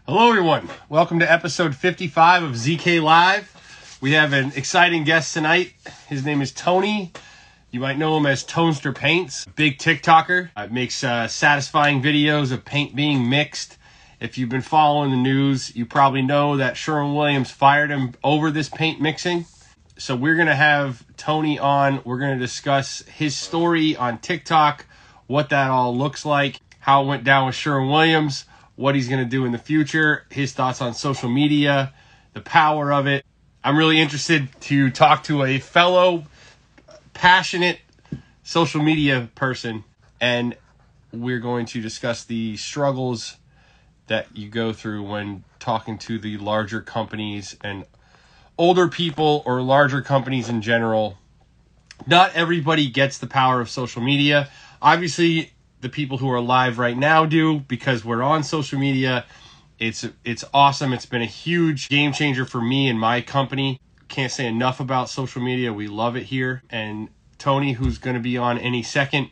Hello, everyone. Welcome to episode 55 of ZK Live. We have an exciting guest tonight. His name is Tony. You might know him as Tonester Paints, big TikToker. Makes satisfying videos of paint being mixed. If you've been following the news, you probably know that Sherwin-Williams fired him over this paint mixing. So we're going to have Tony on. We're going to discuss his story on TikTok, what that all looks like, how it went down with Sherwin-Williams, what he's going to do in the future, his thoughts on social media, the power of it. I'm really interested to talk to a fellow passionate social media person, and we're going to discuss the struggles that you go through when talking to the larger companies and older people or larger companies in general. Not everybody gets the power of social media. Obviously, the people who are live right now do, because we're on social media. It's awesome. It's been a huge game changer for me and my company. Can't say enough about social media. We love it here. And Tony, who's going to be on any second,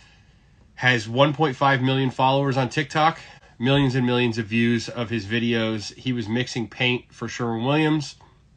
has 1.5 million followers on TikTok, millions and millions of views of his videos. He was mixing paint for Sherwin-Williams.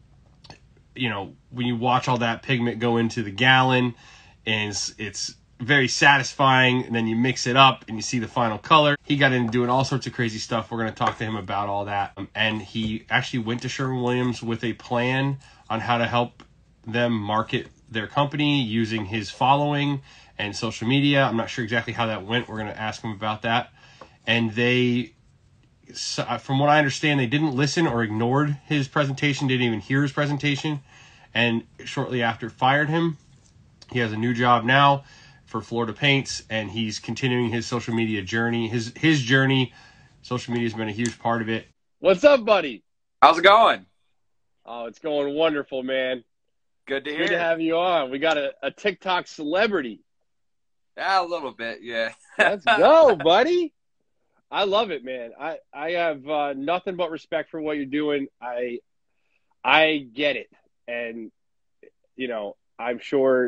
You know, when you watch all that pigment go into the gallon, and it's very satisfying, and then you mix it up and you see the final color. He got into doing all sorts of crazy stuff. We're going to talk to him about all that. And he actually went to Sherwin-Williams with a plan on how to help them market their company using his following and social media. I'm not sure exactly how that went. We're going to ask him about that. And they, from what I understand, they didn't listen or ignored his presentation, didn't even hear his presentation, and shortly after fired him. He has a new job now for Florida Paints, and he's continuing his social media journey. His journey, social media has been a huge part of it. What's up, buddy? How's it going? Oh, it's going wonderful, man. Good to hear. Good to have you on. We got a TikTok celebrity. Yeah, a little bit, yeah. Let's go, buddy. I love it, man. I have nothing but respect for what you're doing. I get it. And, you know, I'm sure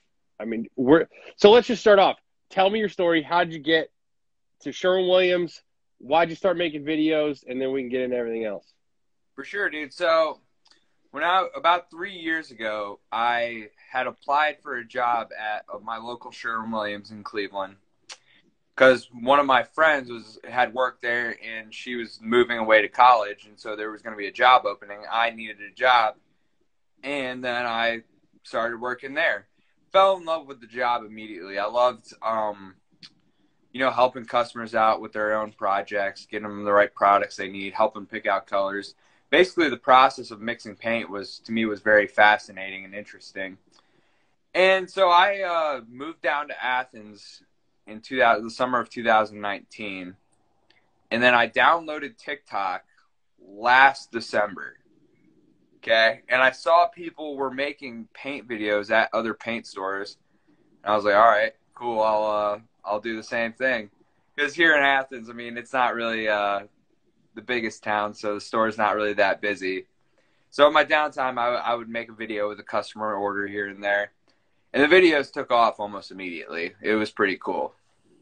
so let's just start off. Tell me your story. How'd you get to Sherwin-Williams? Why'd you start making videos? And then we can get into everything else. For sure, dude. So about 3 years ago, I had applied for a job at my local Sherwin-Williams in Cleveland, because one of my friends had worked there, and she was moving away to college, and so there was going to be a job opening. I needed a job, and then I started working there. Fell in love with the job immediately. I loved, helping customers out with their own projects, getting them the right products they need, helping pick out colors. Basically, the process of mixing paint was very fascinating and interesting. And so I moved down to Athens in the summer of 2019, and then I downloaded TikTok last December. Okay, and I saw people were making paint videos at other paint stores. And I was like, all right, cool. I'll do the same thing. Because here in Athens, I mean, it's not really the biggest town, so the store's not really that busy. So in my downtime, I would make a video with a customer order here and there. And the videos took off almost immediately. It was pretty cool.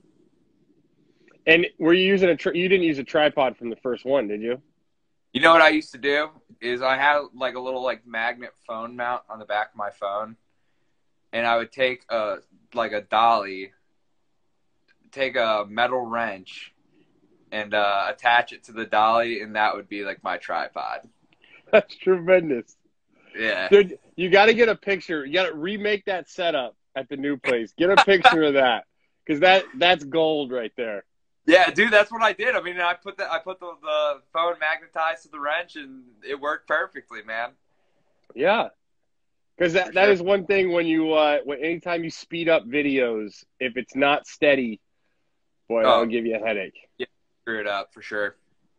And were you using you didn't use a tripod from the first one, did you? You know what I used to do is I had like a little magnet phone mount on the back of my phone, and I would take a dolly, take a metal wrench, and attach it to the dolly, and that would be like my tripod. That's tremendous. Yeah. Dude, you got to get a picture. You got to remake that setup at the new place. Get a picture of that, because that's gold right there. Yeah, dude, that's what I did. I mean, I put the phone magnetized to the wrench, and it worked perfectly, man. Yeah, because that is one thing when you anytime you speed up videos, if it's not steady, boy, that'll give you a headache. Yeah, screw it up for sure.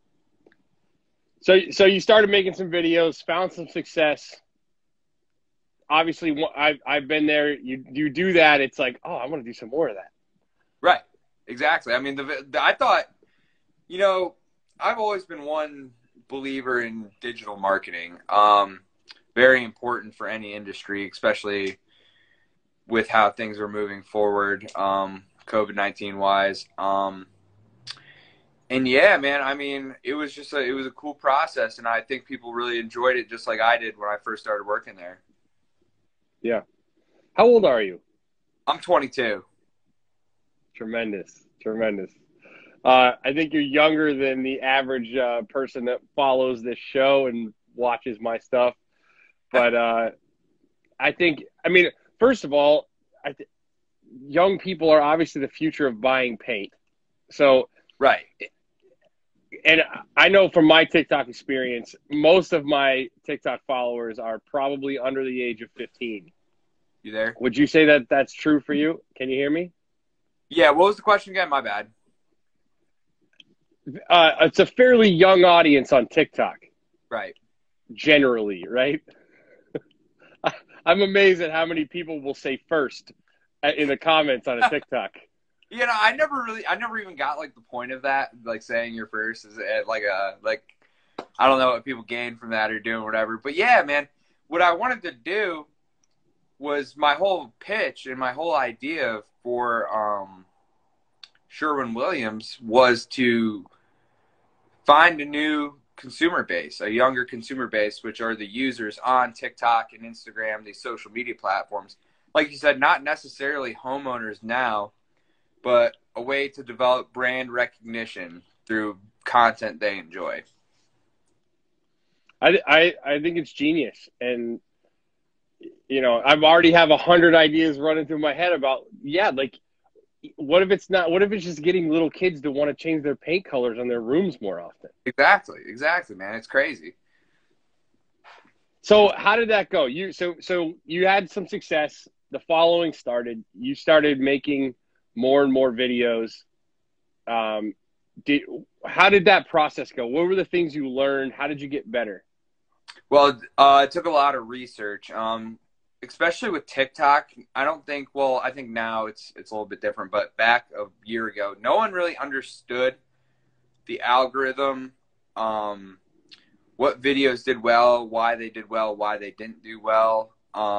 So you started making some videos, found some success. Obviously, I've been there. You do that, it's like, oh, I want to do some more of that. Right. Exactly. I mean, I thought, I've always been one believer in digital marketing. Very important for any industry, especially with how things are moving forward, COVID-19 wise. And yeah, man, I mean, it was just it was a cool process, and I think people really enjoyed it just like I did when I first started working there. Yeah. How old are you? I'm 22. Tremendous. Tremendous. I think you're younger than the average person that follows this show and watches my stuff. But I think, I mean, first of all, young people are obviously the future of buying paint. So, Right. and I know from my TikTok experience, most of my TikTok followers are probably under the age of 15. You there? Would you say that that's true for you? Can you hear me? Yeah, what was the question again? My bad. It's a fairly young audience on TikTok, Right. generally, right? I'm amazed at how many people will say first in the comments on a TikTok. You know, I never even got like the point of that, like saying you're first is like I don't know what people gain from that or doing whatever. But yeah, man, what I wanted to do was my whole pitch and my whole idea for Sherwin-Williams was to find a new consumer base, a younger consumer base, which are the users on TikTok and Instagram, these social media platforms. Like you said, not necessarily homeowners now, but a way to develop brand recognition through content they enjoy. I think it's genius. And, you know, I've already have 100 ideas running through my head about, like, what if it's just getting little kids to want to change their paint colors on their rooms more often? Exactly, man. It's crazy. So how did that go? So you had some success. The following started. You started making more and more videos. How did that process go? What were the things you learned? How did you get better? Well, it took a lot of research, especially with TikTok. I think now it's a little bit different, but back a year ago, no one really understood the algorithm, what videos did well, why they did well, why they didn't do well.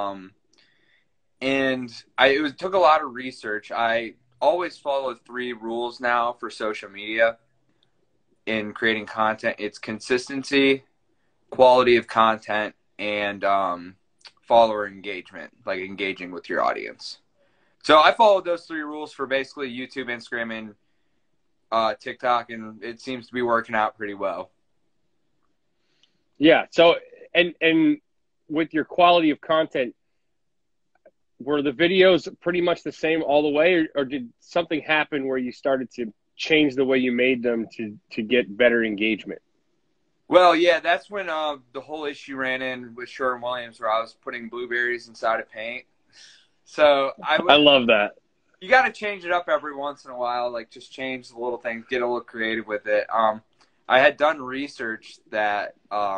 It took a lot of research. I always follow 3 rules now for social media in creating content. It's consistency, quality of content, and follower engagement, like engaging with your audience. So I followed those 3 rules for basically YouTube, Instagram, and TikTok, and it seems to be working out pretty well. Yeah. So, and with your quality of content, were the videos pretty much the same all the way, or did something happen where you started to change the way you made them to get better engagement? Well, yeah, that's when the whole issue ran in with Sherwin-Williams, where I was putting blueberries inside of paint. So I love that. You got to change it up every once in a while, like just change the little things, get a little creative with it. I had done research that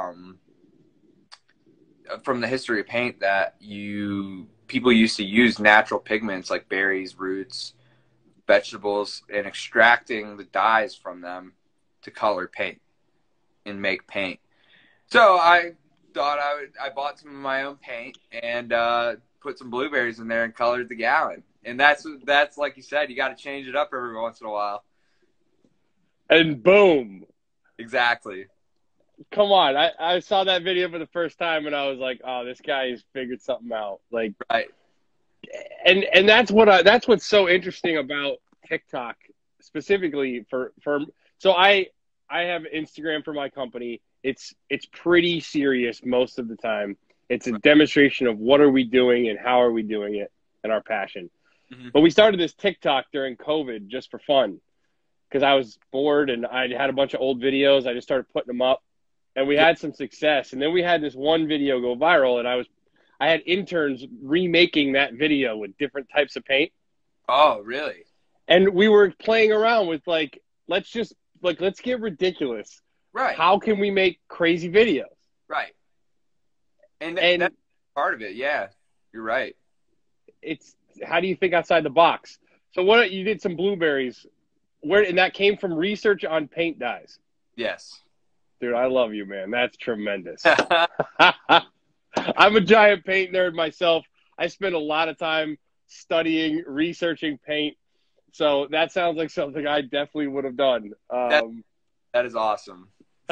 from the history of paint that people used to use natural pigments like berries, roots, vegetables, and extracting the dyes from them to color paint and make paint. So I thought I bought some of my own paint and put some blueberries in there and colored the gallon. And that's like you said, you got to change it up every once in a while. And boom. Exactly. Come on. I saw that video for the first time and I was like, oh, this guy has figured something out. Like, right. And that's what's so interesting about TikTok specifically so I have Instagram for my company. It's pretty serious most of the time. It's a demonstration of what are we doing and how are we doing it and our passion. Mm-hmm. But we started this TikTok during COVID just for fun because I was bored and I had a bunch of old videos. I just started putting them up and we had some success. And then we had this one video go viral and I had interns remaking that video with different types of paint. Oh, really? And we were playing around with let's get ridiculous. Right. How can we make crazy videos? Right. And that's part of it. Yeah, you're right. It's how do you think outside the box? So you did some blueberries, and that came from research on paint dyes. Yes. Dude, I love you, man. That's tremendous. I'm a giant paint nerd myself. I spend a lot of time studying, researching paint. So that sounds like something I definitely would have done. That is awesome.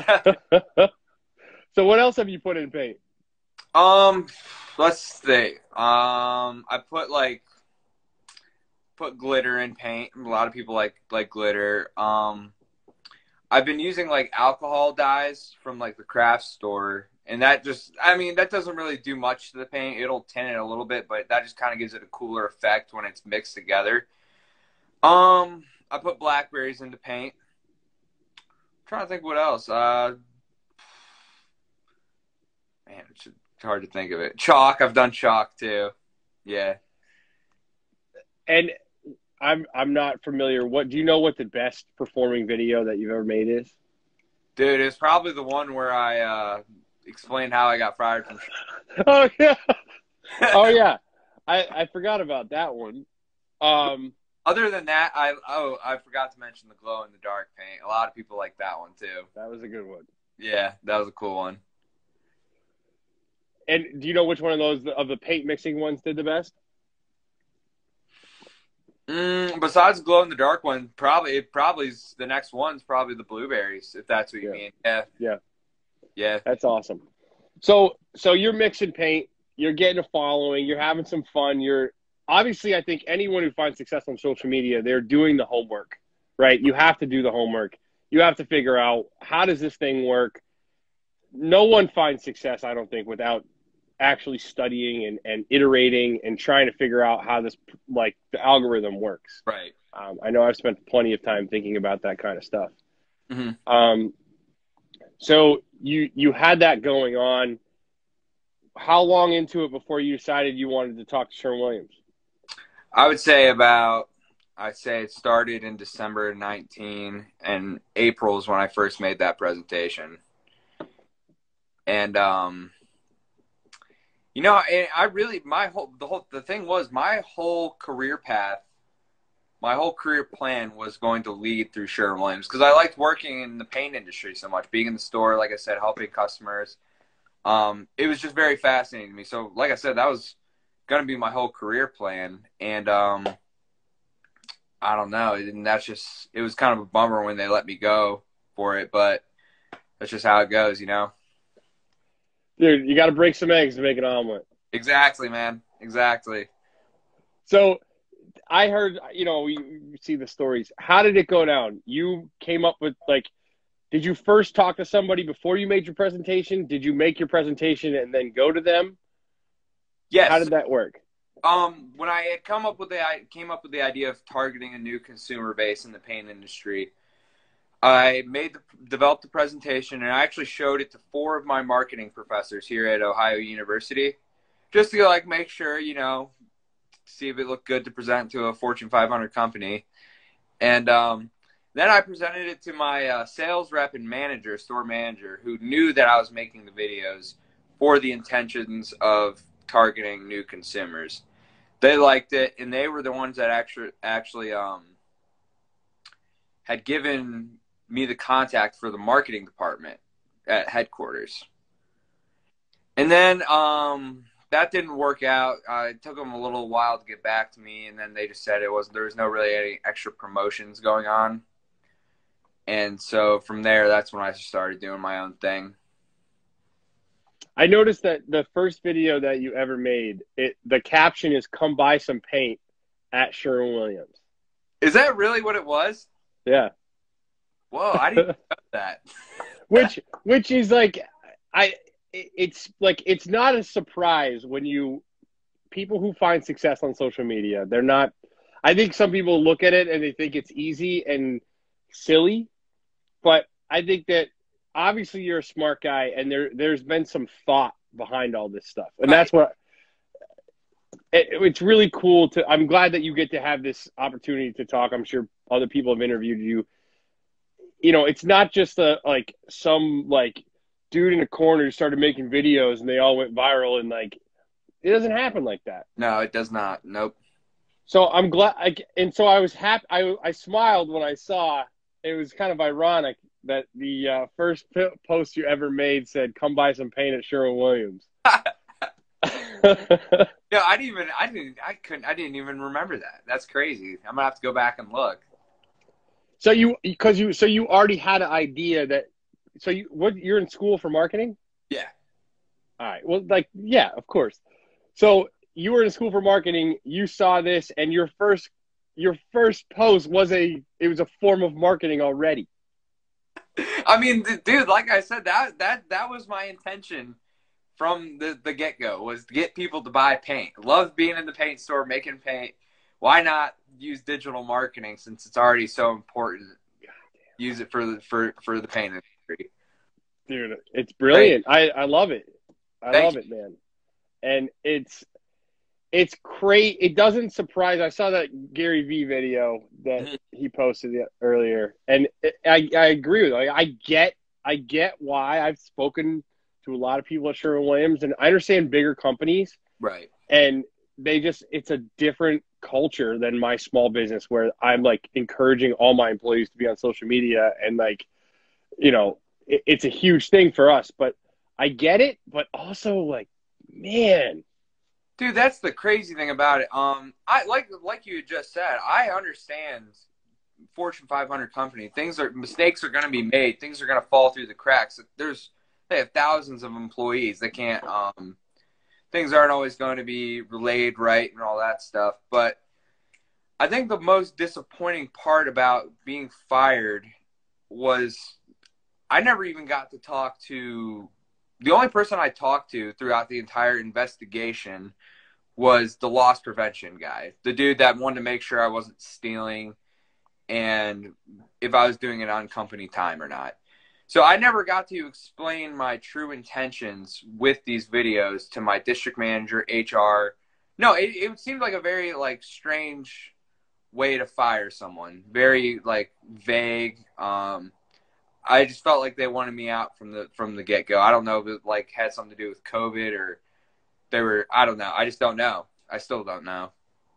So what else have you put in paint? Let's see. I put glitter in paint. A lot of people like glitter. I've been using like alcohol dyes from like the craft store, and that doesn't really do much to the paint. It'll tint it a little bit, but that just kind of gives it a cooler effect when it's mixed together. I put blackberries into paint. I'm trying to think what else. Man, it's hard to think of it. Chalk. I've done chalk too. Yeah. And I'm not familiar. Do you know what the best performing video that you've ever made is? Dude, it's probably the one where I explained how I got fired from. Oh yeah. Oh yeah. I forgot about that one. Other than that, I forgot to mention the glow in the dark paint. A lot of people like that one too. That was a good one. Yeah, that was a cool one. And do you know which one of those of the paint mixing ones did the best? Besides the glow in the dark one, probably the next one's probably the blueberries, if that's what you mean. Yeah. That's awesome. So you're mixing paint, you're getting a following, you're having some fun. You're obviously, I think anyone who finds success on social media, they're doing the homework, right? You have to do the homework. You have to figure out, how does this thing work? No one finds success, I don't think, without actually studying and iterating and trying to figure out how this, like, the algorithm works. Right. I know I've spent plenty of time thinking about that kind of stuff. Mm-hmm. So you had that going on. How long into it before you decided you wanted to talk to Sherwin-Williams? I would say it started in December 19, and April is when I first made that presentation. And the thing was, my whole career path, my whole career plan was going to lead through Sherwin-Williams, because I liked working in the paint industry so much, being in the store, like I said, helping customers. It was just very fascinating to me. So, like I said, that was going to be my whole career plan. And I don't know. It was kind of a bummer when they let me go for it, but that's just how it goes, you know? Dude, you got to break some eggs to make an omelet. Exactly, man. Exactly. So I heard, you see the stories. How did it go down? You came up with, did you first talk to somebody before you made your presentation? Did you make your presentation and then go to them? Yes. How did that work? When I had came up with the idea of targeting a new consumer base in the paint industry, I developed the presentation, and I actually showed it to 4 of my marketing professors here at Ohio University, just to make sure, see if it looked good to present to a Fortune 500 company. And then I presented it to my sales rep and store manager, who knew that I was making the videos for the intentions of targeting new consumers. They liked it, and they were the ones that actually had given me the contact for the marketing department at headquarters. And then that didn't work out. It took them a little while to get back to me, and then they just said there was no really any extra promotions going on. And so from there, that's when I started doing my own thing. I noticed that the first video that you ever made, the caption is "Come buy some paint at Sherwin-Williams." Is that really what it was? Yeah. Whoa, I didn't know that. which is it's not a surprise when people who find success on social media, they're not, I think some people look at it and they think it's easy and silly, but I think that obviously you're a smart guy, and there's been some thought behind all this stuff. And that's what it's really cool I'm glad that you get to have this opportunity to talk. I'm sure other people have interviewed you. It's not just some dude in a corner who started making videos and they all went viral, and it doesn't happen like that. No, it does not. Nope. So I'm glad. And so I was happy. I smiled when I saw it. Was kind of ironic that the first post you ever made said, "Come buy some paint at Sherwin-Williams." Yeah, I didn't even remember that. That's crazy. I'm gonna have to go back and look. So you already had an idea that, so you're in school for marketing? Yeah. All right. Well, like, yeah, of course. So you were in school for marketing, you saw this, and your first post was it was a form of marketing already. I mean, dude, like I said, that was my intention from the get-go, was to get people to buy paint. Love being in the paint store, making paint. Why not use digital marketing since it's already so important? Use it for the paint industry. Dude, it's brilliant. I love it. I love it, man. And it's great. It doesn't surprise. I saw that Gary Vee video that he posted earlier, and I agree with it. Like, I get why. I've spoken to a lot of people at Sherwin-Williams, and I understand bigger companies, Right? And it's a different culture than my small business, where I'm like encouraging all my employees to be on social media, and like, you know, it's a huge thing for us. But I get it, but also like, man. Dude, that's the crazy thing about it. I like you just said, I understand Fortune 500 company. Mistakes are going to be made. Things are going to fall through the cracks. They have thousands of employees. They can't. Things aren't always going to be relayed right and all that stuff. But I think the most disappointing part about being fired was I never even got to talk to. The only person I talked to throughout the entire investigation was the loss prevention guy, the dude that wanted to make sure I wasn't stealing and if I was doing it on company time or not. So I never got to explain my true intentions with these videos to my district manager, HR. No, it seemed like a very like strange way to fire someone. Very like vague. I just felt like they wanted me out from the get-go. I don't know if it like had something to do with COVID or I don't know. I just don't know. I still don't know.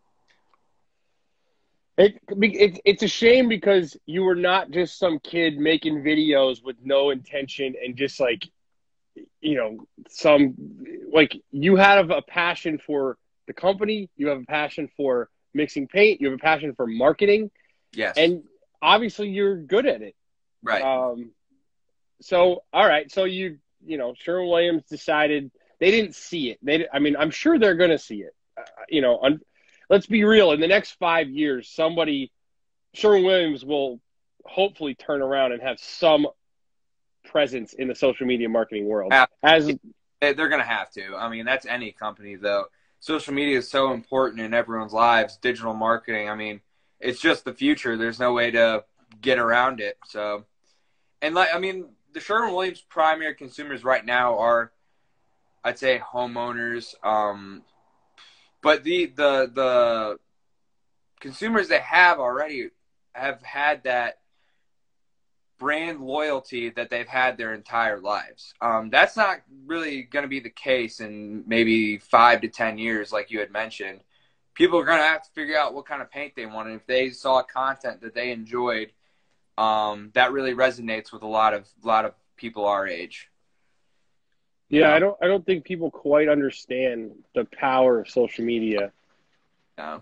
It's a shame because you were not just some kid making videos with no intention and just like, you know, you have a passion for the company. You have a passion for mixing paint. You have a passion for marketing. Yes. And obviously you're good at it. Right. So, all right. So Sherwin-Williams decided they didn't see it. I'm sure they're going to see it. Let's be real. In the next 5 years, Sherwin-Williams will hopefully turn around and have some presence in the social media marketing world. They're going to have to. I mean, that's any company, though. Social media is so important in everyone's lives. Digital marketing, I mean, it's just the future. There's no way to get around it. So, and the Sherwin-Williams primary consumers right now are, I'd say, homeowners. But the consumers they have already have had that brand loyalty that they've had their entire lives. That's not really going to be the case in maybe 5 to 10 years, like you had mentioned. People are going to have to figure out what kind of paint they want. And if they saw content that they enjoyed, that really resonates with a lot of people our age. Yeah, I don't think people quite understand the power of social media. No.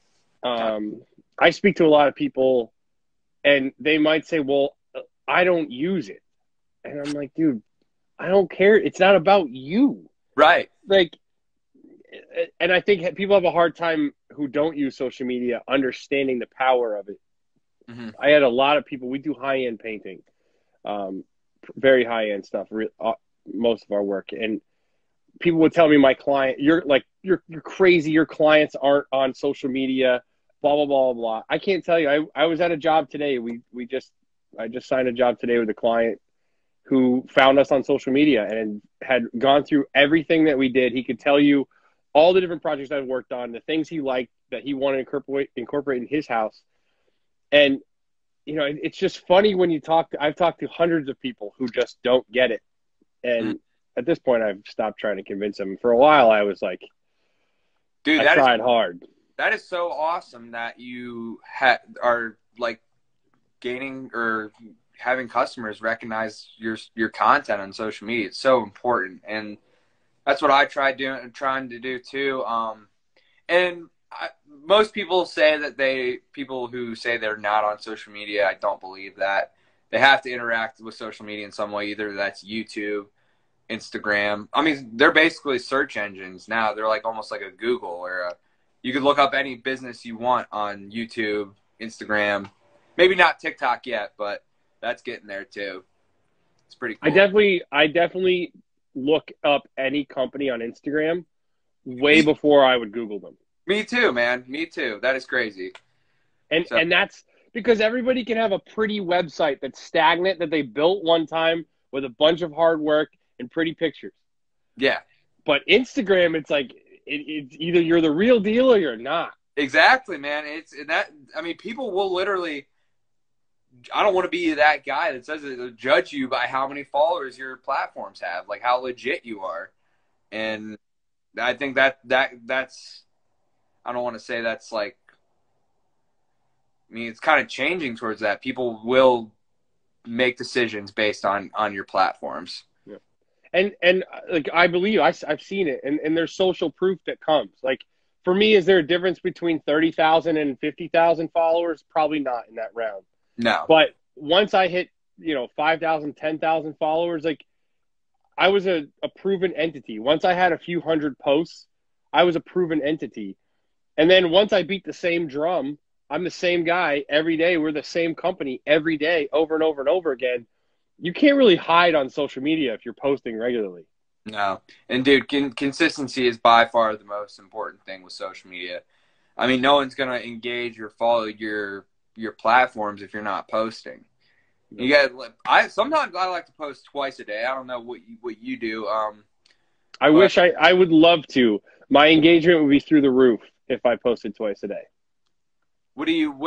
I speak to a lot of people, and they might say, "Well, I don't use it," and I'm like, "Dude, I don't care. It's not about you." Right. Like, and I think people have a hard time who don't use social media understanding the power of it. Mm-hmm. I had a lot of people. We do high-end painting, very high-end stuff. Most of our work, and people would tell me, "My client, you're crazy. Your clients aren't on social media." Blah blah blah blah. I can't tell you. I was at a job today. I just signed a job today with a client who found us on social media and had gone through everything that we did. He could tell you all the different projects I've worked on, the things he liked that he wanted to incorporate in his house. And it's just funny when I've talked to hundreds of people who just don't get it. And at this point, I've stopped trying to convince them. For a while, I was like, "Dude, I tried hard." That is so awesome that you are like gaining or having customers recognize your content on social media. It's so important, and that's what I trying to do too. And most people say that people who say they're not on social media, I don't believe that. They have to interact with social media in some way. Either that's YouTube, Instagram. I mean, they're basically search engines now. They're like almost like a Google, or you could look up any business you want on YouTube, Instagram. Maybe not TikTok yet, but that's getting there too. It's pretty cool. I definitely look up any company on Instagram way before I would Google them. Me too, man. Me too. That is crazy. And that's because everybody can have a pretty website that's stagnant that they built one time with a bunch of hard work and pretty pictures. Yeah. But Instagram, it's like it's either you're the real deal or you're not. Exactly, man. I mean, people will literally. I don't want to be that guy that says they'll judge you by how many followers your platforms have, like how legit you are. And I think that's. I don't want to say that's like. I mean, it's kind of changing towards that. People will make decisions based on your platforms. Yeah. And like I believe I've seen it, and there's social proof that comes. Like for me, is there a difference between 30,000 and 50,000 followers? Probably not in that round. No. But once I hit 5,000, 10,000 followers, like I was a proven entity. Once I had a few hundred posts, I was a proven entity. And then once I beat the same drum, I'm the same guy every day. We're the same company every day, over and over and over again. You can't really hide on social media if you're posting regularly. No. And, dude, consistency is by far the most important thing with social media. I mean, no one's going to engage or follow your platforms if you're not posting. You got. Sometimes I like to post twice a day. I don't know what you do. I wish I would love to. My engagement would be through the roof if I posted twice a day. What do you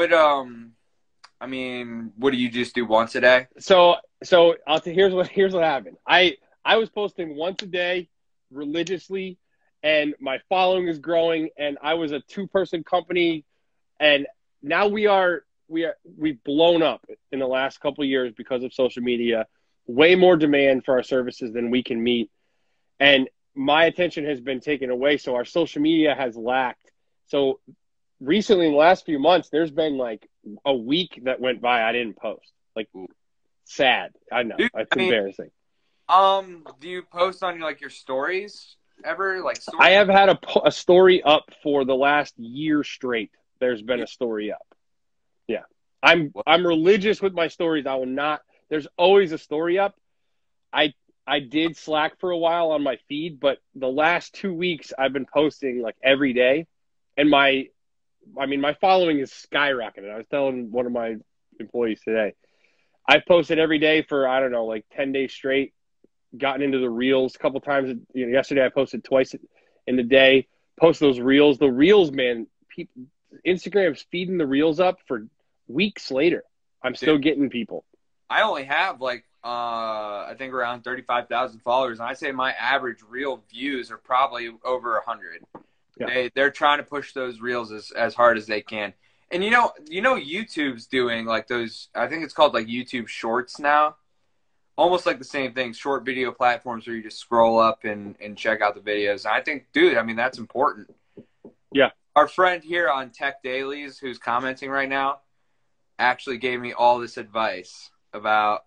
just do once a day? So here's what happened. I was posting once a day religiously, and my following is growing, and I was a 2-person company, and now we've blown up in the last couple of years because of social media. Way more demand for our services than we can meet, and my attention has been taken away, so our social media has lacked. So recently, in the last few months, there's been like a week that went by I didn't post. Like, sad. I know. It's embarrassing. Do you post on your stories ever? I have had a story up for the last year straight. There's been a story up. Yeah. I'm religious with my stories. I will not. There's always a story up. I did Slack for a while on my feed, but the last 2 weeks I've been posting like every day, and my following is skyrocketing. I was telling one of my employees today, I posted every day for, I don't know, like 10 days straight, gotten into the reels a couple times. Yesterday I posted twice in the day, post those reels. The reels, man, Instagram's feeding the reels up for weeks later. I'm still getting people. I only have I think around 35,000 followers, and I'd say my average reel views are probably over 100. Yeah. They're trying to push those reels as hard as they can. And YouTube's doing those, I think it's called YouTube Shorts now. Almost like the same thing, short video platforms where you just scroll up and check out the videos. And I think, dude, that's important. Yeah. Our friend here on Tech Dailies, who's commenting right now, actually gave me all this advice about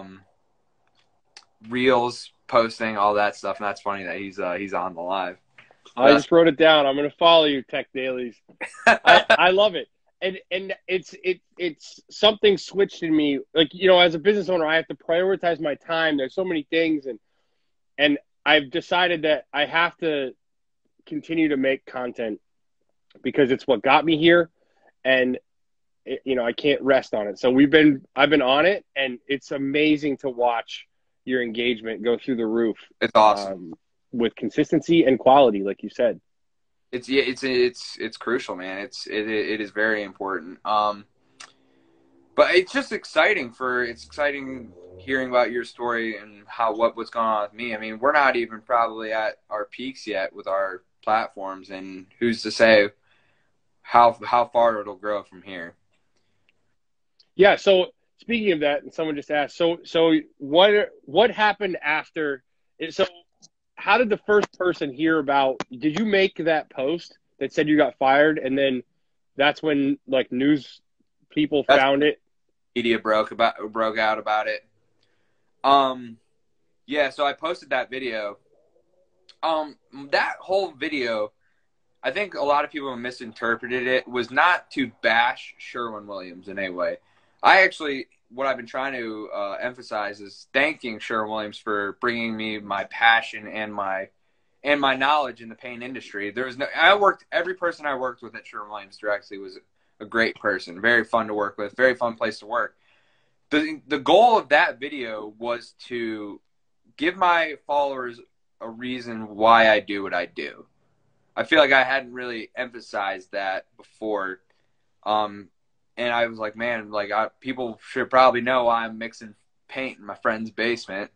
reels, posting, all that stuff. And that's funny that he's on the live. I just wrote it down. I'm going to follow you, Tech Dailies. I love it. And it's something switched in me. As a business owner, I have to prioritize my time. There's so many things, and I've decided that I have to continue to make content because it's what got me here, and I can't rest on it. So I've been on it, and it's amazing to watch your engagement go through the roof. It's awesome. With consistency and quality, like you said. It's crucial, man. It is very important. But it's just exciting hearing about your story and what's going on with me. I mean, we're not even probably at our peaks yet with our platforms, and who's to say how far it'll grow from here. Yeah. So speaking of that, and someone just asked, so what happened after? So how did the first person hear about? Did you make that post that said you got fired, and then that's when like news people That's found it. media broke out about it. Yeah, so I posted that video. That whole video, I think a lot of people misinterpreted it, was not to bash Sherwin-Williams in any way. What I've been trying to emphasize is thanking Sherwin-Williams for bringing me my passion and my knowledge in the paint industry. Every person I worked with at Sherwin-Williams directly was a great person, very fun to work with, very fun place to work. The goal of that video was to give my followers a reason why I do what I do. I feel like I hadn't really emphasized that before. And I was like, man, like people should probably know why I'm mixing paint in my friend's basement.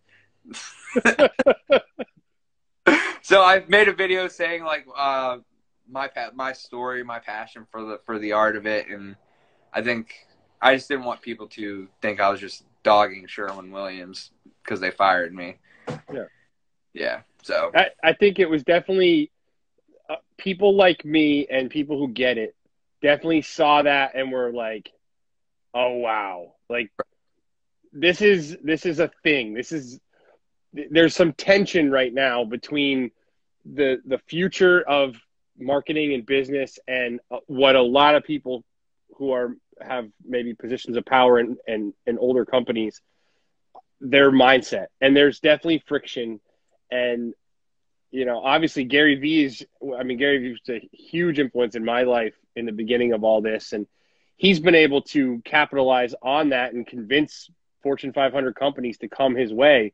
So I've made a video saying like my story, my passion for the art of it, and I think I just didn't want people to think I was just dogging Sherwin-Williams because they fired me. Yeah. Yeah. So I think it was definitely people like me and people who get it definitely saw that and were like, oh, wow. Like, this is a thing. There's some tension right now between the future of marketing and business and what a lot of people who have maybe positions of power in older companies, their mindset. And there's definitely friction. And, you know, obviously Gary Vee was a huge influence in my life in the beginning of all this. And he's been able to capitalize on that and convince Fortune 500 companies to come his way.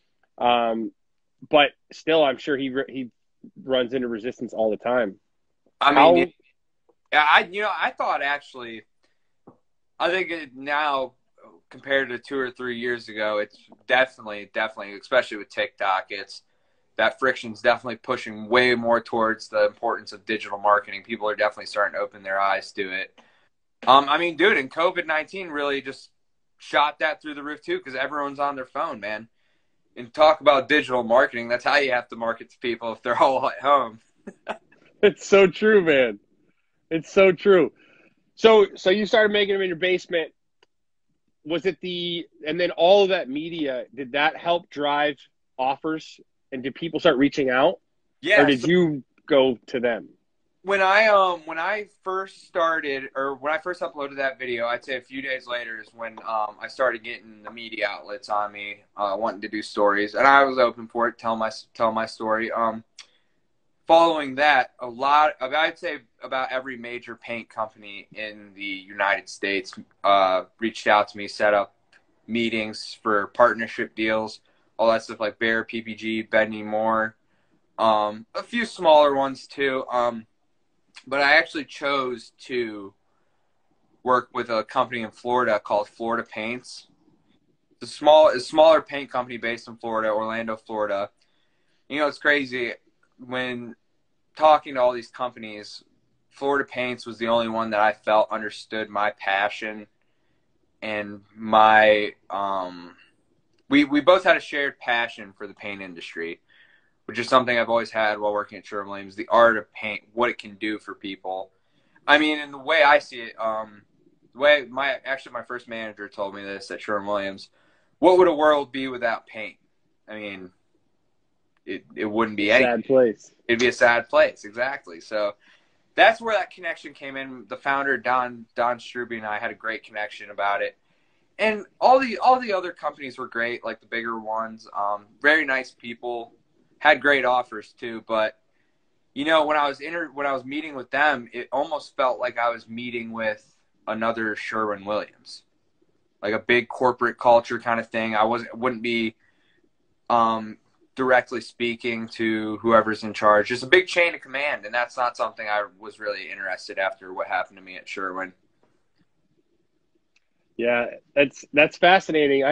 But still, I'm sure he runs into resistance all the time. I mean, I thought actually, I think now compared to 2 or 3 years ago, it's definitely, especially with TikTok, that friction's definitely pushing way more towards the importance of digital marketing. People are definitely starting to open their eyes to it. I mean, dude, and COVID-19 really just shot that through the roof too, because everyone's on their phone, man. And talk about digital marketing, that's how you have to market to people if they're all at home. It's so true, man. It's so true. So you started making them in your basement. Was it and then all of that media, did that help drive offers? And did people start reaching out? Yeah. Or did you go to them? When I first started, or when I first uploaded that video, I'd say a few days later is when I started getting the media outlets on me, wanting to do stories, and I was open for it, tell my story. Following that, I'd say about every major paint company in the United States reached out to me, set up meetings for partnership deals, all that stuff like Behr, PPG, Bedney Moore, a few smaller ones too. But I actually chose to work with a company in Florida called Florida Paints. It's a smaller paint company based in Florida, Orlando, Florida. You know, it's crazy. When talking to all these companies, Florida Paints was the only one that I felt understood my passion and my we both had a shared passion for the paint industry, which is something I've always had while working at Sherwin-Williams, the art of paint, what it can do for people. I mean, and the way I see it, my first manager told me this at Sherwin-Williams, what would a world be without paint? I mean, it wouldn't be anything. Sad place. It'd be a sad place, exactly. So that's where that connection came in. The founder, Don Struby, and I had a great connection about it. And all the other companies were great, like the bigger ones, very nice people. Had great offers too, but you know, when I was meeting with them, it almost felt like I was meeting with another Sherwin-Williams, like a big corporate culture kind of thing. Wouldn't be directly speaking to whoever's in charge. Just a big chain of command, and that's not something I was really interested after what happened to me at Sherwin. Yeah, that's fascinating.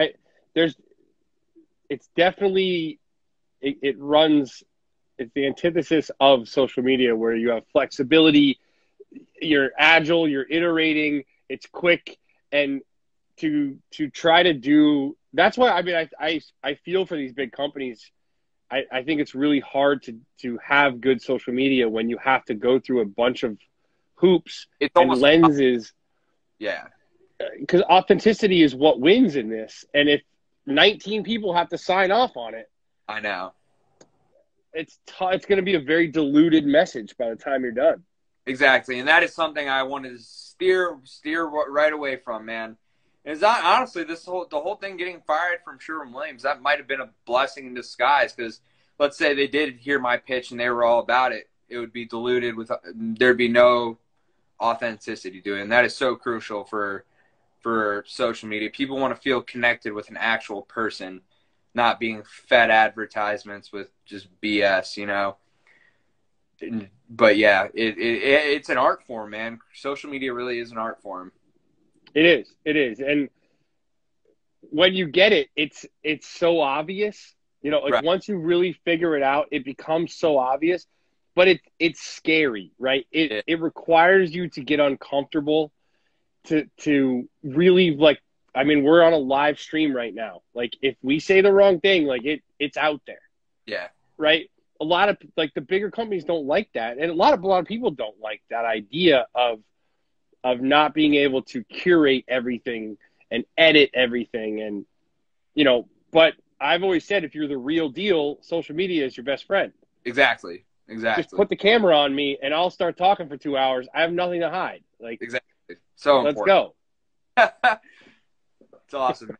It's definitely. It's the antithesis of social media where you have flexibility, you're agile, you're iterating, it's quick, and to try to do, that's why, I mean, I feel for these big companies I think it's really hard to have good social media when you have to go through a bunch of hoops It's and almost lenses, yeah, because authenticity is what wins in this. And if 19 people have to sign off on it, I know. it's going to be a very diluted message by the time you're done. Exactly, and that is something I wanted to steer right away from, man. Is that honestly the whole thing getting fired from Sherwin-Williams, that might have been a blessing in disguise, because let's say they did hear my pitch and they were all about it, it would be diluted with there'd be no authenticity to it, and that is so crucial for social media. People want to feel connected with an actual person, not being fed advertisements with just BS, you know. But yeah, it's an art form, man. Social media really is an art form. It is. And when you get it, it's so obvious. You know, like Right. once you really figure it out, it becomes so obvious. But it's scary, right? It requires you to get uncomfortable, to really, like, I mean, we're on a live stream right now. Like, if we say the wrong thing, like it's out there. Yeah. Right? A lot of, like, the bigger companies don't like that, and a lot of people don't like that idea of not being able to curate everything and edit everything. And, you know, but I've always said, if you're the real deal, social media is your best friend. Exactly. Just put the camera on me and I'll start talking for 2 hours. I have nothing to hide. Like, Exactly. So let's important. go. It's awesome.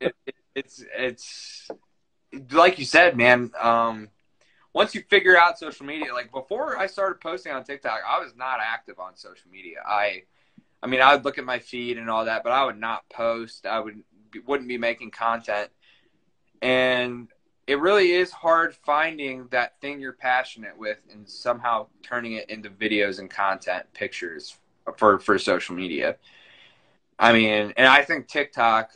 It's like you said, man. Once you figure out social media, like before I started posting on TikTok, I was not active on social media. I mean, I would look at my feed and all that, but I would not post. I wouldn't be making content. And it really is hard finding that thing you're passionate with and somehow turning it into videos and content, pictures for social media. I mean, and I think TikTok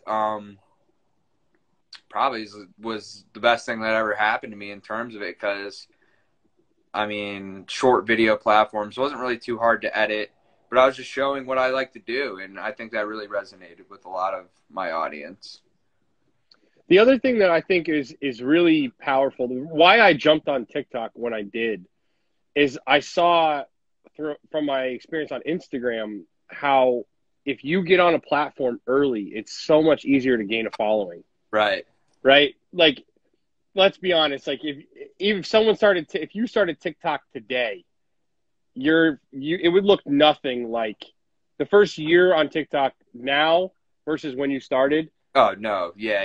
probably was the best thing that ever happened to me in terms of it, because, I mean, short video platforms wasn't really too hard to edit, but I was just showing what I like to do, and I think that really resonated with a lot of my audience. The other thing that I think is really powerful, why I jumped on TikTok when I did, is I saw from my experience on Instagram how if you get on a platform early, it's so much easier to gain a following. Right. Right? Like, let's be honest. Like, if someone if you started TikTok today, it would look nothing like the first year on TikTok now versus when you started. Oh no, yeah,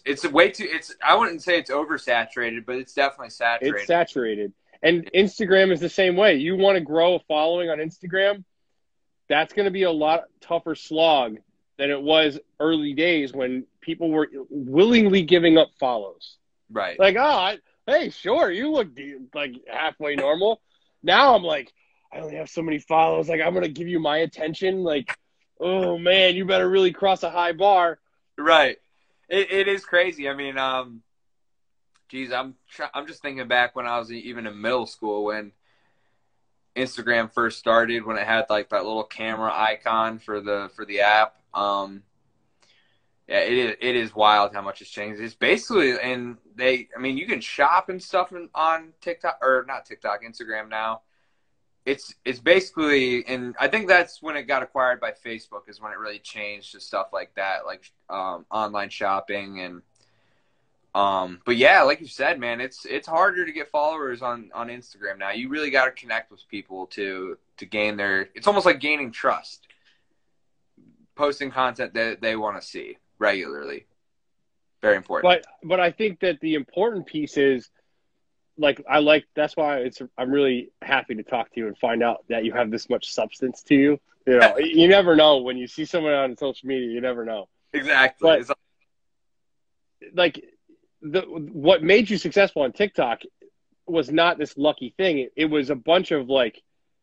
I wouldn't say it's oversaturated, but it's definitely saturated. It's saturated. And Instagram is the same way. You want to grow a following on Instagram, that's going to be a lot tougher slog than it was early days when people were willingly giving up follows. Right. Like, hey, sure, you look like halfway normal. Now I'm like, I only have so many follows. Like, I'm going to give you my attention. Like, oh man, you better really cross a high bar. Right. It is crazy. I mean, geez, I'm just thinking back when I was even in middle school when Instagram first started, when it had like that little camera icon for the app. Yeah, it is wild how much it's changed. It's basically, and you can shop and stuff on TikTok, or not TikTok, Instagram now. It's basically, and I think that's when it got acquired by Facebook, is when it really changed to stuff like that, like online shopping. And but yeah, like you said, man, it's harder to get followers on Instagram now. You really got to connect with people to gain it's almost like gaining trust, posting content that they want to see regularly. Very important. But I think that the important piece is, that's why I'm really happy to talk to you and find out that you have this much substance to you. You know, you never know when you see someone on social media. You never know. Exactly. But what made you successful on TikTok was not this lucky thing. It was a bunch of like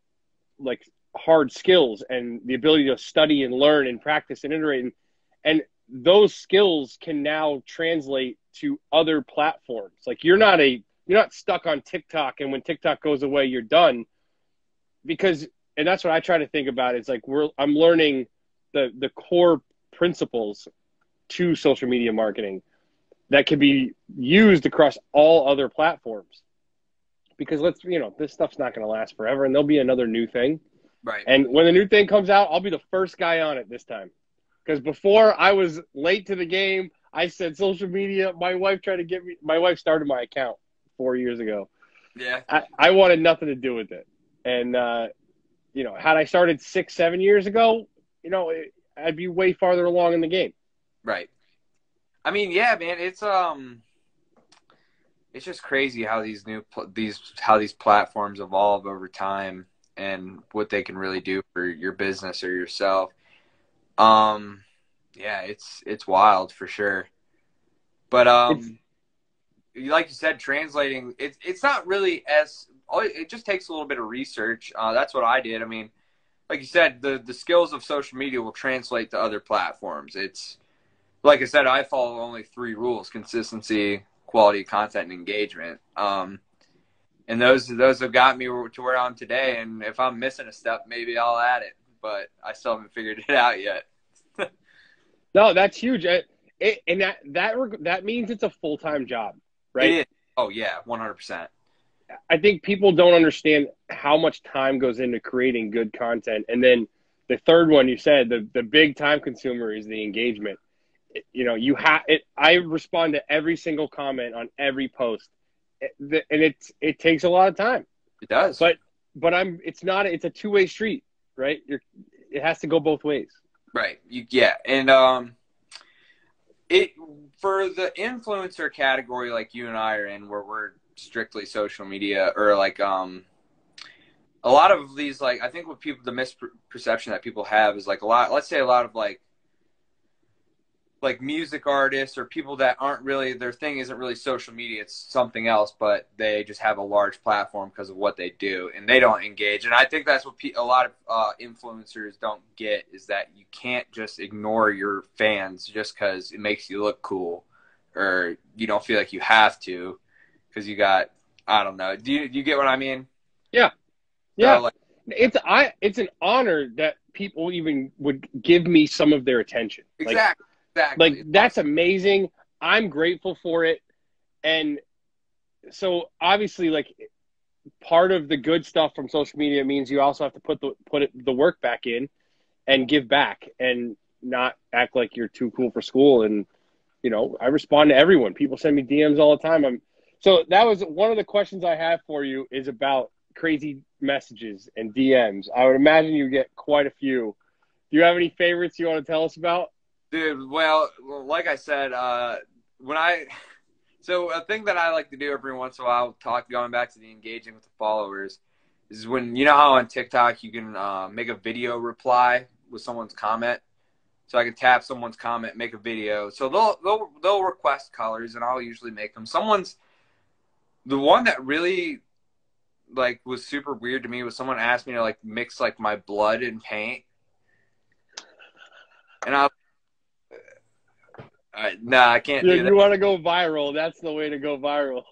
hard skills and the ability to study and learn and practice and iterate, and those skills can now translate to other platforms. Like, you're not stuck on TikTok, and when TikTok goes away, you're done. And that's what I try to think about. It's like I'm learning the core principles to social media marketing that can be used across all other platforms. Because this stuff's not going to last forever, and there'll be another new thing. Right. And when the new thing comes out, I'll be the first guy on it this time. Because before I was late to the game, I said social media. My wife started my account 4 years ago. Yeah. I wanted nothing to do with it. And, had I started 6-7 years ago, I'd be way farther along in the game. Right. I mean, yeah, man, it's just crazy how these platforms evolve over time and what they can really do for your business or yourself. Yeah, it's wild for sure. But like you said, translating it's not really it just takes a little bit of research. That's what I did. I mean, like you said, the skills of social media will translate to other platforms. It's like I said, I follow only 3 rules: consistency, quality content, and engagement. And those have got me to where I'm today. And if I'm missing a step, maybe I'll add it, but I still haven't figured it out yet. No, that's huge. And that means it's a full-time job, right? It is. Oh yeah, 100%. I think people don't understand how much time goes into creating good content. And then the third one you said, the big time consumer is the engagement. I respond to every single comment on every post, and it takes a lot of time. It does. But it's a two-way street, right? It has to go both ways. Right. Yeah. And for the influencer category like you and I are in, where we're strictly social media, or like a lot of these, like, I think the misperception that people have is like a lot of like music artists or people that aren't really, their thing isn't really social media, it's something else, but they just have a large platform because of what they do, and they don't engage. And I think that's what a lot of influencers don't get, is that you can't just ignore your fans just because it makes you look cool, or you don't feel like you have to because you got, I don't know. Do you get what I mean? Yeah. Yeah. So, like, it's an honor that people even would give me some of their attention. Exactly. Like, that's amazing. I'm grateful for it. And so obviously, like, part of the good stuff from social media means you also have to put the work back in and give back and not act like you're too cool for school. And, I respond to everyone. People send me DMs all the time. So that was one of the questions I have for you, is about crazy messages and DMs. I would imagine you get quite a few. Do you have any favorites you want to tell us about? Dude, well, like I said, so a thing that I like to do every once in a while, going back to the engaging with the followers, is when, how on TikTok you can make a video reply with someone's comment. So I can tap someone's comment, make a video. So they'll request colors, and I'll usually make them. The one that really like was super weird to me was someone asked me to like mix like my blood and paint, and I can't do that. You want to go viral. That's the way to go viral.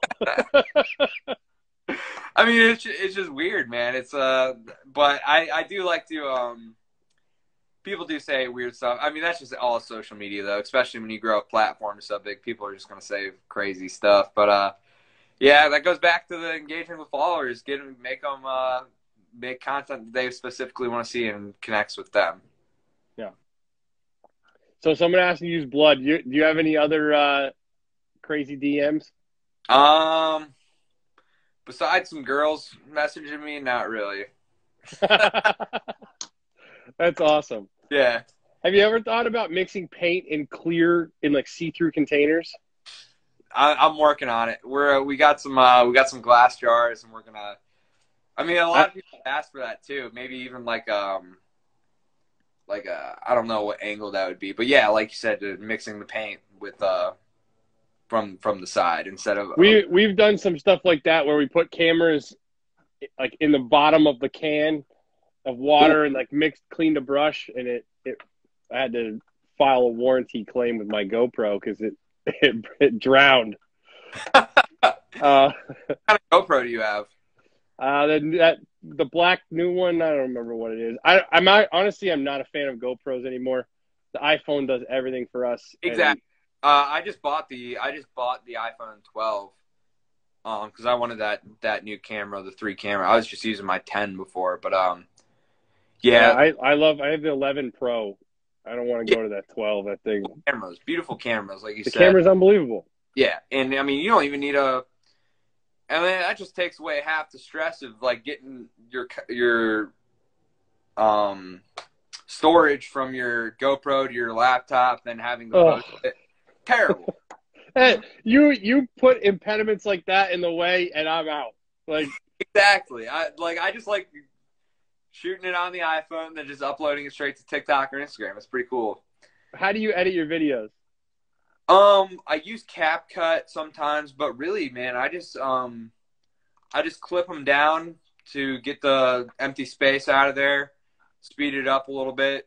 I mean, it's just weird, man. But I do like to, people do say weird stuff. I mean, that's just all social media, though, especially when you grow a platform so big. People are just going to say crazy stuff. But, yeah, that goes back to the engagement with followers. Make them make content that they specifically want to see and connects with them. Yeah. So someone asked you to use blood. Do you have any other crazy DMs? Besides some girls messaging me, not really. That's awesome. Yeah. Have you ever thought about mixing paint in like see-through containers? I'm working on it. We got some glass jars, and we're gonna. I mean, a lot of people ask for that too. Maybe even like I don't know what angle that would be, but yeah, like you said, mixing the paint with from the side instead of. We've done some stuff like that where we put cameras like in the bottom of the can of water and like cleaned a brush, and I had to file a warranty claim with my GoPro because it drowned. What kind of GoPro do you have? The black new one, I don't remember what it is. Honestly, I'm not a fan of GoPros anymore. The iPhone does everything for us. Exactly. I just bought the iPhone 12 because I wanted that new camera, the 3 camera. I was just using my 10 before, but yeah, I have the 11 Pro. I don't want to go to that 12. That thing. Beautiful cameras, like you said. The camera's unbelievable. Yeah, and I mean, you don't even need a. I mean, that just takes away half the stress of like getting your storage from your GoPro to your laptop, then having to post it. Terrible. Hey, you put impediments like that in the way, and I'm out. Like exactly. I just like shooting it on the iPhone, then just uploading it straight to TikTok or Instagram. It's pretty cool. How do you edit your videos? I use CapCut sometimes, but really, man, I just clip them down to get the empty space out of there, speed it up a little bit.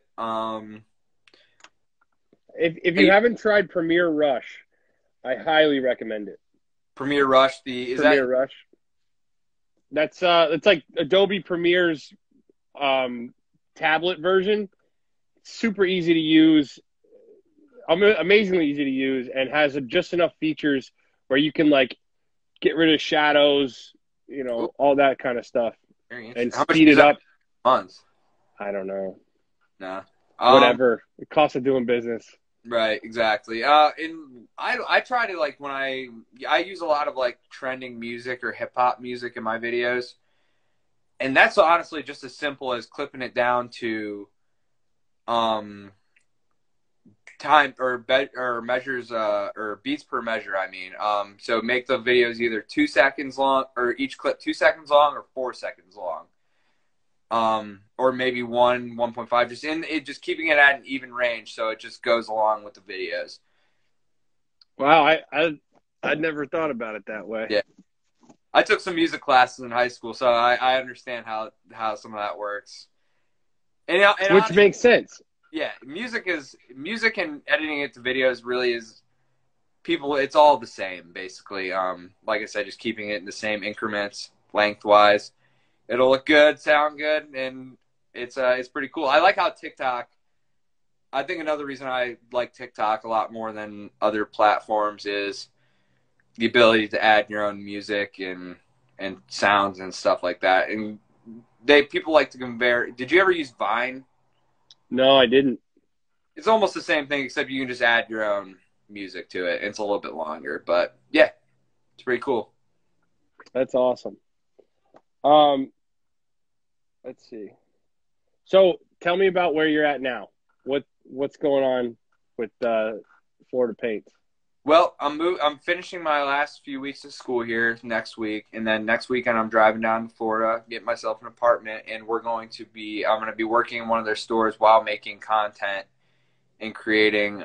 If you haven't tried Premiere Rush, I highly recommend it. Premiere Rush, Rush. That's it's like Adobe Premiere's tablet version. Super easy to use. Amazingly easy to use, and has just enough features where you can like get rid of shadows, all that kind of stuff, and speed it up. Months? I don't know. Nah. Whatever. The cost of doing business. Right. Exactly. And I try to like when I use a lot of like trending music or hip hop music in my videos, and that's honestly just as simple as clipping it down to, time or measures or beats per measure. I mean, so make the videos either 2 seconds long, or each clip 2 seconds long, or 4 seconds long, or maybe 1.5. Just keeping it at an even range, so it just goes along with the videos. Wow, I'd never thought about it that way. Yeah, I took some music classes in high school, so I understand how some of that works. And which honestly, makes sense. Yeah, music and editing it to videos really is it's all the same basically. Like I said, just keeping it in the same increments lengthwise. It'll look good, sound good, and it's pretty cool. I like how TikTok. I think another reason I like TikTok a lot more than other platforms is the ability to add your own music and sounds and stuff like that. And people like to compare. Did you ever use Vine? No, I didn't. It's almost the same thing, except you can just add your own music to it. It's a little bit longer, but yeah, it's pretty cool. That's awesome. Let's see. So tell me about where you're at now. What's going on with Florida Paints? Well, I'm finishing my last few weeks of school here next week, and then next weekend I'm driving down to Florida, getting myself an apartment, and I'm going to be working in one of their stores while making content and creating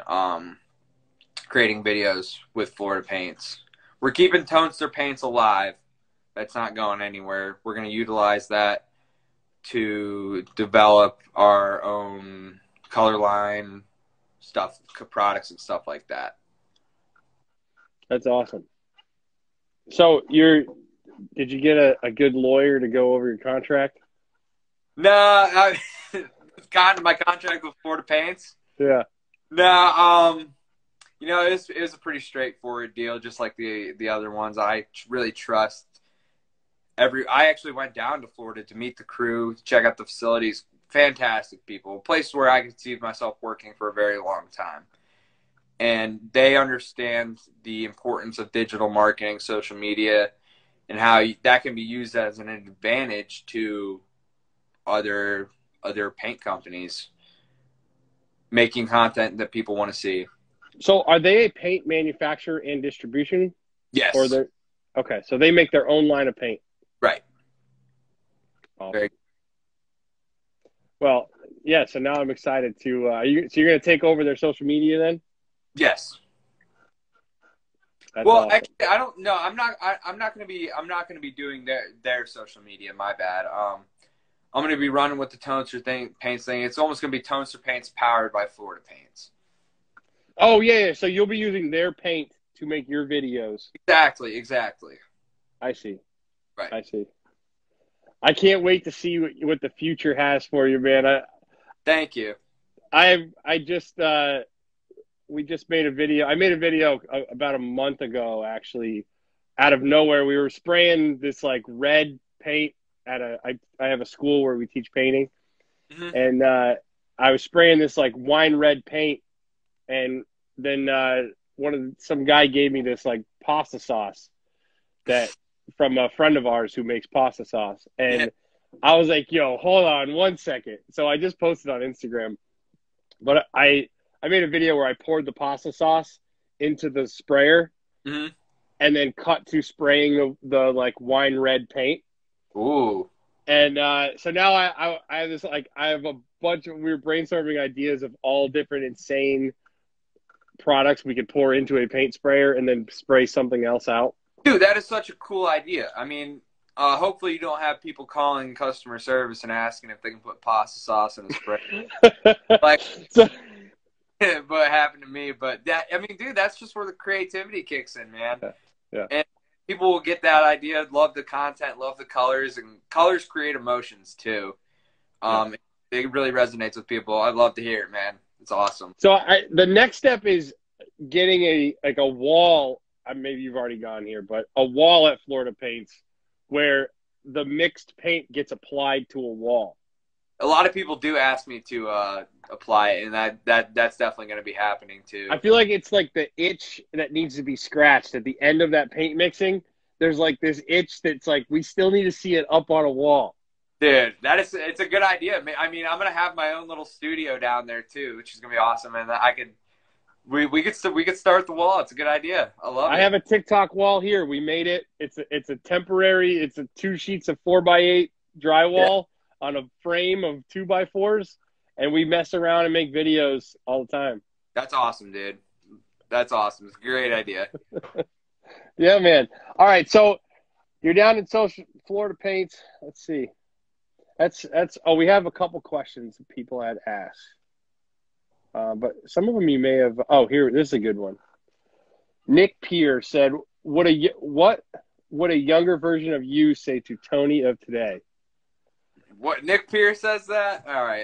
videos with Florida Paints. We're keeping Tonester Paints alive. That's not going anywhere. We're going to utilize that to develop our own color line stuff, products and stuff like that. That's awesome. So did you get a good lawyer to go over your contract? No, my contract with Florida Paints. Yeah. No, it was a pretty straightforward deal, just like the other ones. I really trust I actually went down to Florida to meet the crew, check out the facilities. Fantastic people, a place where I could see myself working for a very long time. And they understand the importance of digital marketing, social media, and how that can be used as an advantage to other paint companies making content that people want to see. So are they a paint manufacturer and distribution? Yes. Okay, so they make their own line of paint. Right. Awesome. Very. Well, yeah, so now I'm excited to so you're going to take over their social media then? Yes. That's awesome. Actually, I don't know. I'm not going to be doing their social media. My bad. I'm going to be running with the Tonester Paints thing. It's almost going to be Tonester Paints powered by Florida Paints. Oh yeah. So you'll be using their paint to make your videos. Exactly. I see. Right. I see. I can't wait to see what the future has for you, man. Thank you. I just we just made a video. I made a video about a month ago, actually, out of nowhere. We were spraying this like red paint at I have a school where we teach painting, Mhm. and I was spraying this like wine red paint, and then some guy gave me this like pasta sauce that from a friend of ours who makes pasta sauce, and Yeah. I was like, "Yo, hold on 1 second." So I just posted on Instagram, but I made a video where I poured the pasta sauce into the sprayer Mhm. and then cut to spraying the like wine red paint. Ooh. And so now I have this like I have a bunch of we were brainstorming ideas of all different insane products we could pour into a paint sprayer and then spray something else out. Dude, that is such a cool idea. I mean, hopefully you don't have people calling customer service and asking if they can put pasta sauce in a spray. Like, So, what happened to me? But that, I mean, dude, that's just where the creativity kicks in, man. Yeah. And people will get that idea, love the content, love the colors, and colors create emotions too. It really resonates with people. I'd love to hear it, man. It's awesome. so the next step is getting a wall. Maybe you've already gone here, but a wall at Florida Paints where the mixed paint gets applied to a wall. A lot of people do ask me to apply it, and that's definitely going to be happening too. I feel like it's like the itch that needs to be scratched at the end of that paint mixing. There's like this itch that's like we still need to see it up on a wall. Dude, it's a good idea. I mean, I'm gonna have my own little studio down there too, which is gonna be awesome. And we could start the wall. It's a good idea. I love it. I have a TikTok wall here. We made it. It's a temporary. It's 2 sheets of 4x8 drywall on a frame of 2x4s, and we mess around and make videos all the time. That's awesome, dude. That's awesome. It's a great idea. Yeah, man. All right, so you're down in Florida Paints. Let's see. That's. Oh, we have a couple questions that people had asked, but some of them you may have. Oh, here, this is a good one. Nick Peer said, what would a younger version of you say to Tony of today?" What, Nick Pierce says that? All right.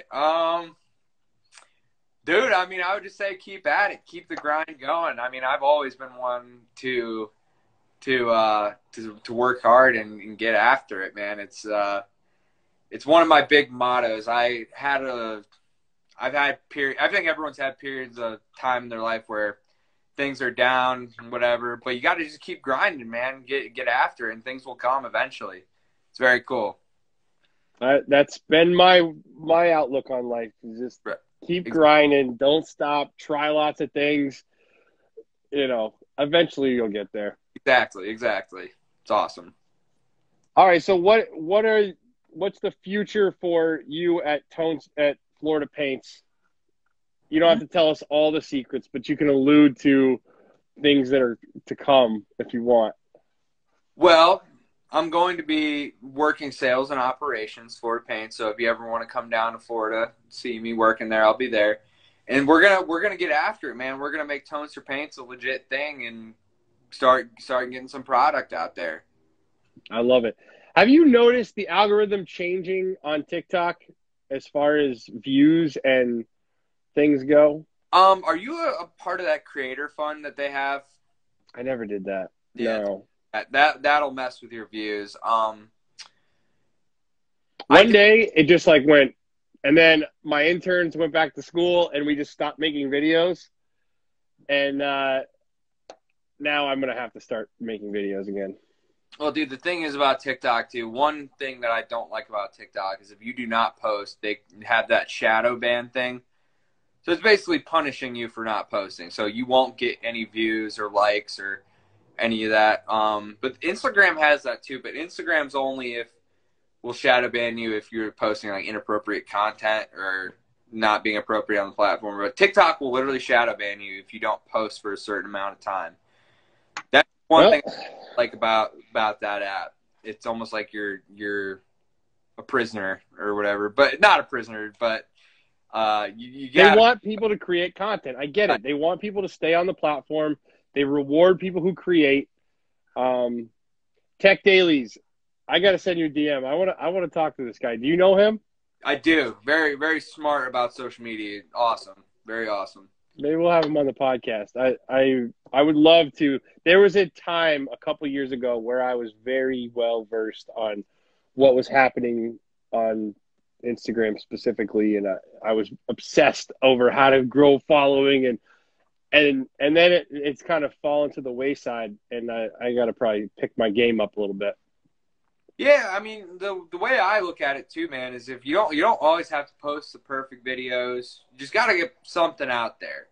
Dude, I mean, I would just say keep at it. Keep the grind going. I mean, I've always been one to work hard and get after it, man. It's one of my big mottos. I think everyone's had periods of time in their life where things are down and whatever, but you got to just keep grinding, man. Get after it, and things will come eventually. It's very cool. That's been my outlook on life. Is just keep grinding, don't stop, try lots of things. Eventually you'll get there. Exactly. It's awesome. All right, so what's the future for you at Florida Paints? You don't have to tell us all the secrets, but you can allude to things that are to come if you want. Well, I'm going to be working sales and operations, Florida Paints. So if you ever want to come down to Florida, see me working there, I'll be there. And we're gonna get after it, man. We're gonna make Tonester Paints a legit thing and start getting some product out there. I love it. Have you noticed the algorithm changing on TikTok as far as views and things go? Are you a part of that creator fund that they have? I never did that. Yeah. No. That'll mess with your views. One day it just like went, and then my interns went back to school and we just stopped making videos. And now I'm going to have to start making videos again. Well, dude, the thing is about TikTok, too, one thing that I don't like about TikTok is if you do not post, they have that shadow ban thing. So it's basically punishing you for not posting. So you won't get any views or likes or any of that. But Instagram has that, too. But Instagram's only will shadow ban you if you're posting like inappropriate content or not being appropriate on the platform. But TikTok will literally shadow ban you if you don't post for a certain amount of time. That's one thing I like about that app. It's almost like you're a prisoner or whatever, but not a prisoner, but you they want people to create content. I get it. They want people to stay on the platform. They reward people who create. Tech Dailies, I got to send you a DM. I want to talk to this guy. Do you know him? I do. Very, very smart about social media. Awesome. Very awesome. Maybe we'll have him on the podcast. I would love to. There was a time a couple years ago where I was very well versed on what was happening on Instagram specifically, and I was obsessed over how to grow following, and then it's kind of fallen to the wayside, and I got to probably pick my game up a little bit. Yeah, I mean the way I look at it too, man, is if you don't always have to post the perfect videos. You just got to get something out there.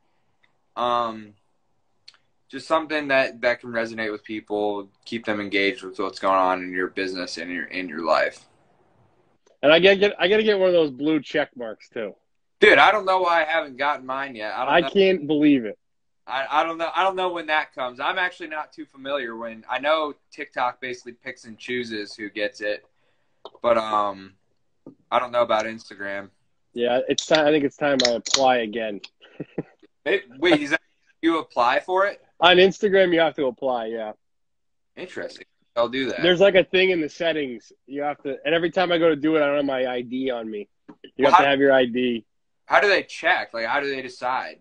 Just something that can resonate with people, keep them engaged with what's going on in your business and in your life. And I got to get one of those blue check marks too. Dude, I don't know why I haven't gotten mine yet. I can't believe it. I don't know. I don't know when that comes. I'm actually not too familiar when. I know TikTok basically picks and chooses who gets it, but I don't know about Instagram. Yeah, it's time. I think it's time I apply again. Wait, is that you apply for it? On Instagram, you have to apply. Yeah. Interesting. I'll do that. There's like a thing in the settings you have to, and every time I go to do it, I don't have my ID on me. You have to have your ID. How do they check? Like, how do they decide?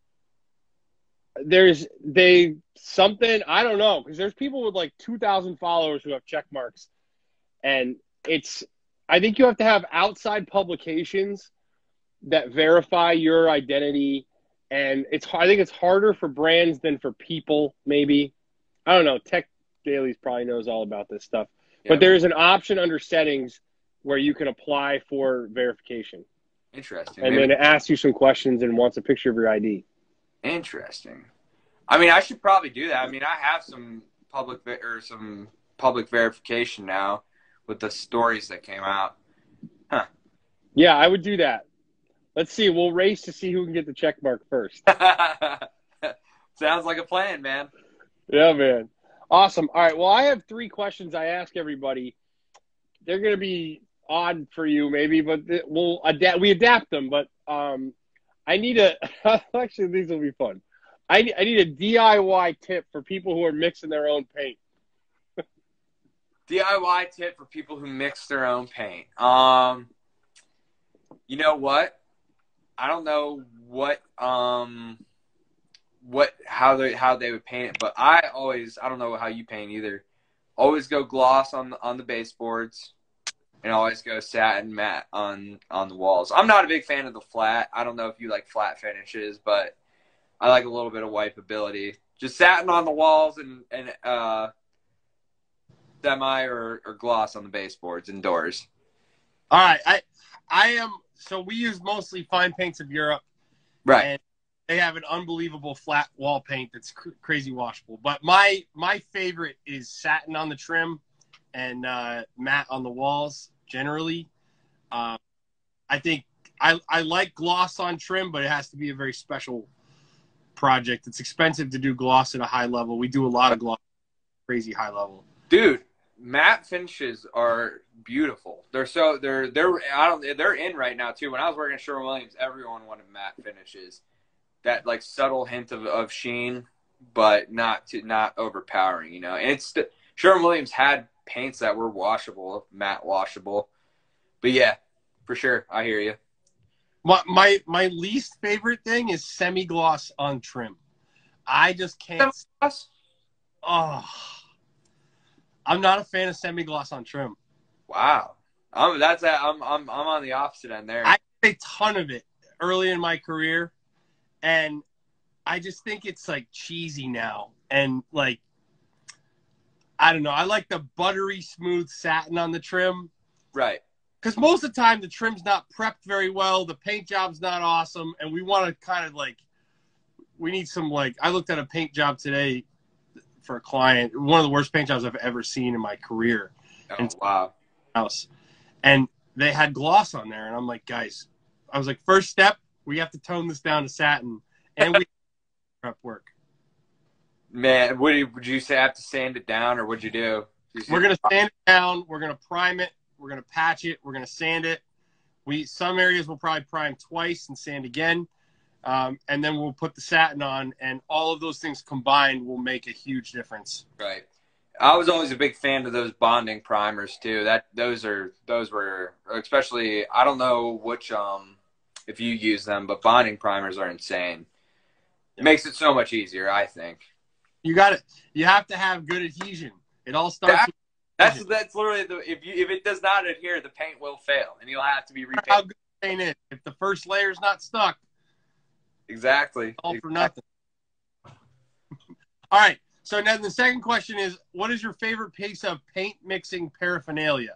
Something, I don't know, because there's people with like 2,000 followers who have check marks, and I think you have to have outside publications that verify your identity, and I think it's harder for brands than for people, maybe. I don't know. Tech Dailies probably knows all about this stuff, but there's an option under settings where you can apply for verification. Interesting. And then it asks you some questions and wants a picture of your ID. Interesting. I mean, I should probably do that. I mean, I have some public verification now with the stories that came out. Huh. Yeah, I would do that. Let's see. We'll race to see who can get the check mark first. Sounds like a plan, man. Yeah, man. Awesome. All right. Well, I have 3 questions I ask everybody. They're going to be odd for you, maybe, but we'll adapt. We adapt them. But I need actually, these will be fun. I need a DIY tip for people who are mixing their own paint. DIY tip for people who mix their own paint. You know what? I don't know how they would paint it, but I don't know how you paint either. Always go gloss on the baseboards, and always go satin matte on the walls. I'm not a big fan of the flat. I don't know if you like flat finishes, but I like a little bit of wipeability. Just satin on the walls and semi or gloss on the baseboards indoors. All right, I am. So we use mostly Fine Paints of Europe, right? And they have an unbelievable flat wall paint that's crazy washable. But my favorite is satin on the trim and matte on the walls. Generally, I think I like gloss on trim, but it has to be a very special project. It's expensive to do gloss at a high level. We do a lot of gloss, crazy high level. Dude, matte finishes are beautiful. They're in right now too. When I was working at Sherwin-Williams, everyone wanted matte finishes. That like subtle hint of sheen, but not overpowering, you know. And Sherwin-Williams had paints that were washable, matte washable. But yeah, for sure, I hear you. My least favorite thing is semi-gloss on trim. I just can't. Oh, I'm not a fan of semi-gloss on trim. Wow, I'm on the opposite end there. I did a ton of it early in my career, and I just think it's like cheesy now. And like, I don't know. I like the buttery smooth satin on the trim. Right. Because most of the time the trim's not prepped very well, the paint job's not awesome, and we want to kind of like, we need some like, I looked at a paint job today for a client, one of the worst paint jobs I've ever seen in my career. Oh, wow. House. And they had gloss on there, and I'm like, guys, I was like, first step, we have to tone this down to satin, and we prep work. Man, would you say have to sand it down, or what'd you do? We're going to sand it down, we're going to prime it, we're going to patch it. We're going to sand it. Some areas we'll probably prime twice and sand again. And then we'll put the satin on, and all of those things combined will make a huge difference. Right. I was always a big fan of those bonding primers too. Those were especially, I don't know which if you use them, but bonding primers are insane. It makes it so much easier, I think. You got it. You have to have good adhesion. It all starts. That's literally if it does not adhere, the paint will fail, and you'll have to be repainted. How good the paint is. If the first layer's not stuck, exactly, all for nothing. All right. So then the second question is, what is your favorite piece of paint mixing paraphernalia?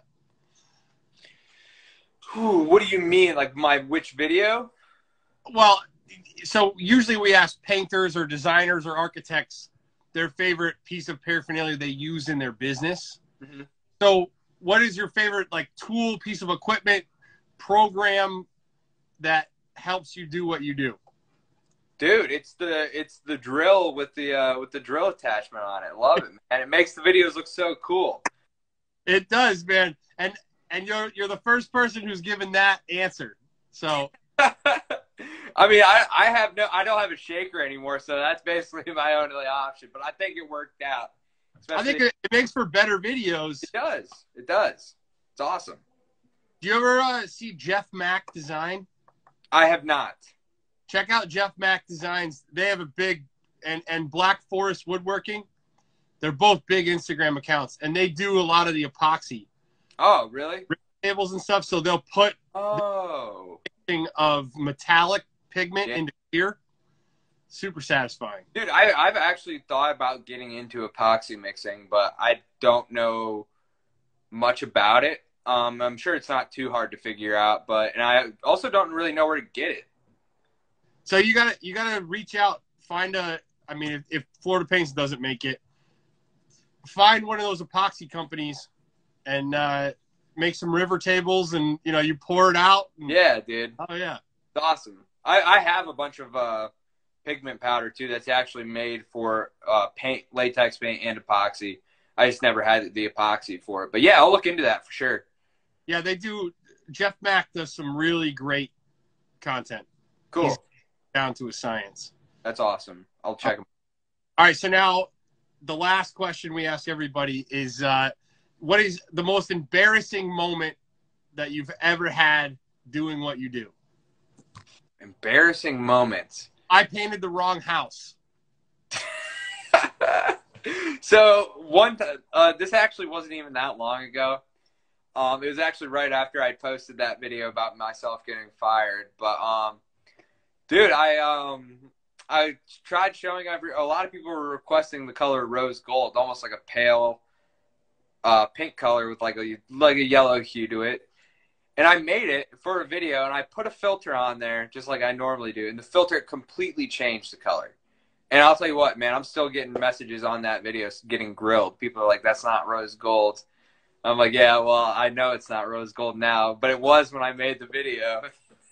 Ooh, what do you mean? Like which video? Well, so usually we ask painters or designers or architects their favorite piece of paraphernalia they use in their business. Mm-hmm. So what is your favorite tool, piece of equipment, program that helps you do what you do? Dude, it's the drill with the drill attachment on it. Love it, man. It makes the videos look so cool. It does, man. And you're the first person who's given that answer. So I mean, I don't have a shaker anymore, so that's basically my only option. But I think it worked out. I think it makes for better videos. It does. It does. It's awesome. Do you ever see Jeff Mack Design? I have not. Check out Jeff Mack Designs. They have a big and Black Forest Woodworking. They're both big Instagram accounts, and they do a lot of the epoxy. Oh, really? Tables and stuff. So they'll put of metallic pigment into clear. Super satisfying. Dude, I've actually thought about getting into epoxy mixing, but I don't know much about it. I'm sure it's not too hard to figure out, and I also don't really know where to get it. So you gotta reach out, if Florida Paints doesn't make it, find one of those epoxy companies and make some river tables, and you pour it out. Yeah, dude. Oh yeah, it's awesome. I have a bunch of pigment powder too that's actually made for paint, latex paint, and epoxy. I just never had the epoxy for it, but yeah, I'll look into that for sure. Yeah, they do. Jeff Mack does some really great content. Cool. He's down to a science. That's awesome. I'll check them. All right, so now the last question we ask everybody is, what is the most embarrassing moment that you've ever had doing what you do? Embarrassing moments. I painted the wrong house. So this actually wasn't even that long ago. It was actually right after I posted that video about myself getting fired. But dude, I tried showing a lot of people were requesting the color rose gold, almost like a pale pink color with like a yellow hue to it. And I made it for a video, and I put a filter on there just like I normally do, and the filter completely changed the color. And I'll tell you what, man, I'm still getting messages on that video getting grilled. People are like, that's not rose gold. I'm like, yeah, well, I know it's not rose gold now, but it was when I made the video.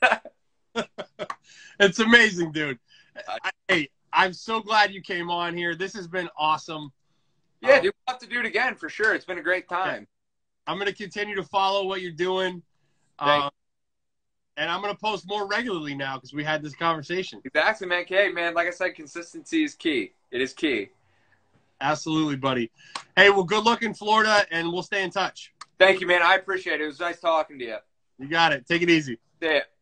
It's amazing, dude. Hey, I'm so glad you came on here. This has been awesome. Yeah, dude, we'll have to do it again for sure. It's been a great time. I'm going to continue to follow what you're doing. And I'm going to post more regularly now because we had this conversation. Exactly, man. Hey, man, like I said, consistency is key. It is key. Absolutely, buddy. Hey, well, good luck in Florida, and we'll stay in touch. Thank you, man. I appreciate it. It was nice talking to you. You got it. Take it easy. See ya.